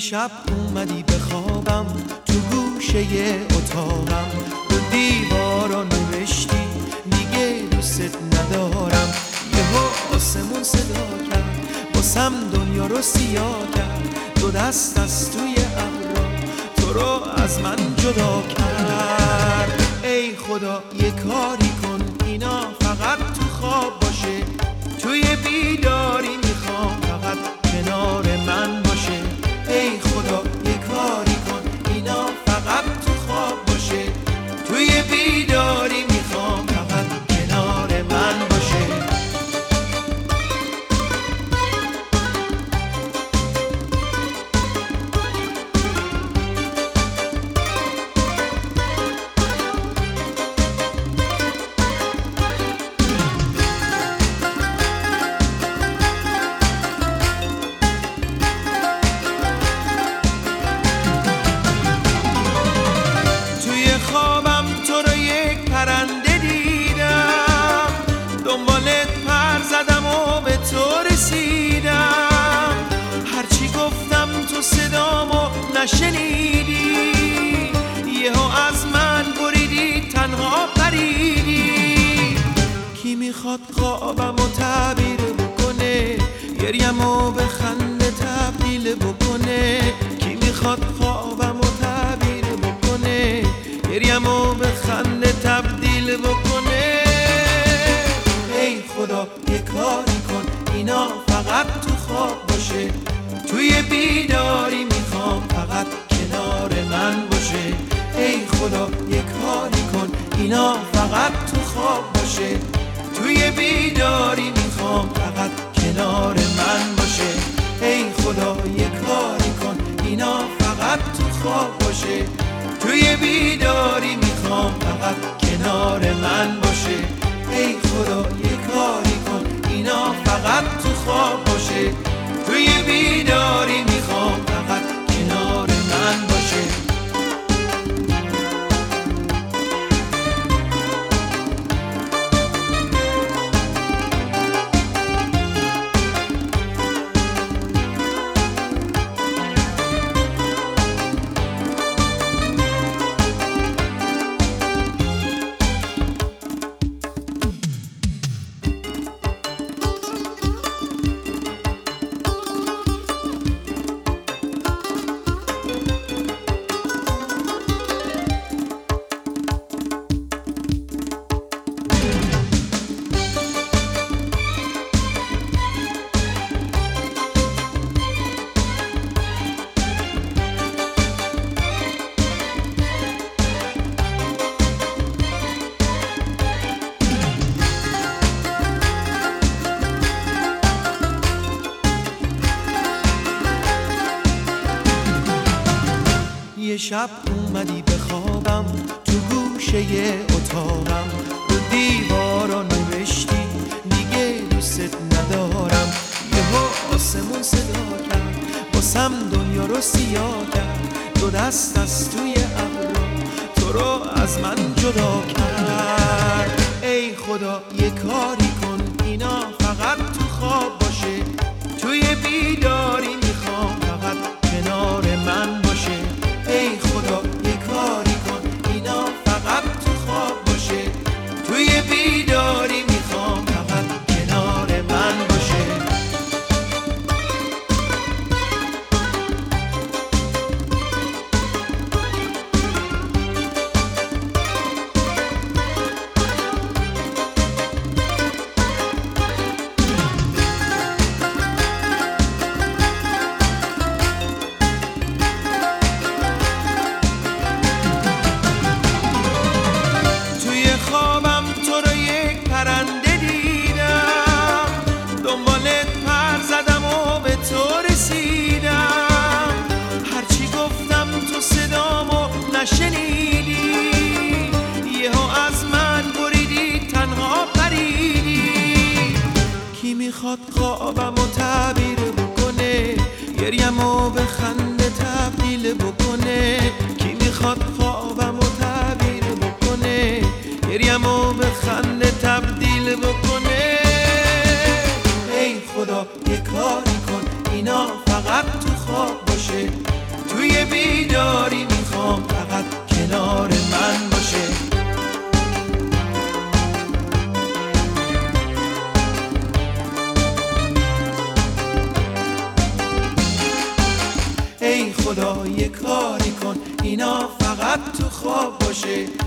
شب اومدی بخوابم تو گوشه اتاقم، رو دیوارا نوشتی دیگه دوست ندارم. یهو آسمون صدا کرد واسم دنیا رو سیاه کرد، دو دست از توی ابرا تو رو از من جدا کرد. ای خدا یه کاری کن اینا فقط تو خواب باشه، توی بیداری میخوام فقط کنار من باشه. ای خدا یه کاری کن اینا فقط تو خواب باشه، توی بیداری میخوام فقط کنار من باشه. خوابم تو رو یک پرنده دیدم، دنبالت پر زدم و به تو رسیدم. هرچی گفتم تو صدامو نشنیدی، یهو از من بریدی تنها پریدی. کی میخواد خوابمو تعبیر بکنه، گریمو به خنده تبدیل بکنه. کی میخواد خوابمو تعبیر بکنه، گریمو به خنده تبدیل بکنه. ای خدا یه کاری کن اینا فقط تو خواب باشه، توی بیداری میخوام فقط کنار من باشه. ای خدا یه کاری کن اینا فقط تو خواب باشه، توی بیداری میخوام فقط کنار من باشه. ای خدا یه کاری کن اینا فقط تو خواب باشه، توی بیداری میخوام فقط کنار من باشه. ای خدا یه کاری کن اینا فقط تو خواب باشه، توی بیداری میخوام فقط کنار من باشه. یه شب اومدی بخوابم تو گوشه اتاقم، رو دیوارا نوشتی دیگه دوست ندارم. یهو آسمون صدا کرد واسم دنیا رو سیاه کرد، دو دست از توی ابرا تو رو از من جدا کرد. ای خدا یه کاری کن اینا فقط تو خواب باشه، توی بیداری میخوام فقط کنار من باشه. ای خدا یه کاری کن اینا فقط تو خواب باشه، توی بیداری میخوام فقط کنار من باشه. خوابم تو رو یک پرنده دیدم، دنبالت پر زدم و به تو رسیدم. هرچی گفتم تو صدامو نشنیدی، یهو از من بریدی تنها پریدی. کی میخواد خوابمو تعبیر بکنه، گریمو به خنده تبدیل بکنه. کی میخواد خوابمو تعبیر بکنه، گریمو به خنده تبدیل بکنه. ای خدا یه کاری کن اینا فقط تو خواب باشه، توی بیداری میخوام فقط کنار من باشه. ای خدا یه کاری کن اینا فقط تو خواب باشه.